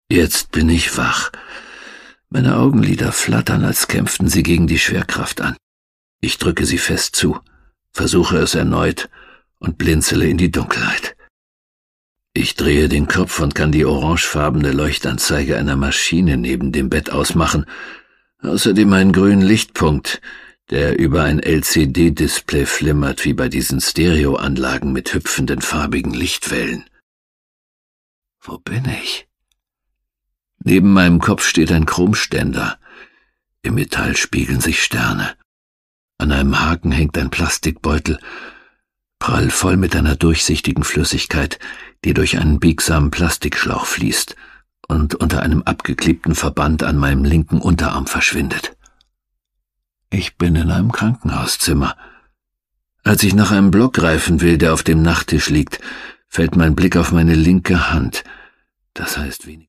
Jetzt bin ich wach. Meine Augenlider flattern, als kämpften sie gegen die Schwerkraft an. Ich drücke sie fest zu, versuche es erneut und blinzele in die Dunkelheit. Ich drehe den Kopf und kann die orangefarbene Leuchtanzeige einer Maschine neben dem Bett ausmachen, außerdem einen grünen Lichtpunkt, der über ein LCD-Display flimmert wie bei diesen Stereoanlagen mit hüpfenden farbigen Lichtwellen. Wo bin ich? Neben meinem Kopf steht ein Chromständer. Im Metall spiegeln sich Sterne. An einem Haken hängt ein Plastikbeutel, prall voll mit einer durchsichtigen Flüssigkeit, die durch einen biegsamen Plastikschlauch fließt und unter einem abgeklebten Verband an meinem linken Unterarm verschwindet. Ich bin in einem Krankenhauszimmer. Als ich nach einem Block greifen will, der auf dem Nachttisch liegt, fällt mein Blick auf meine linke Hand. Das heißt wenig.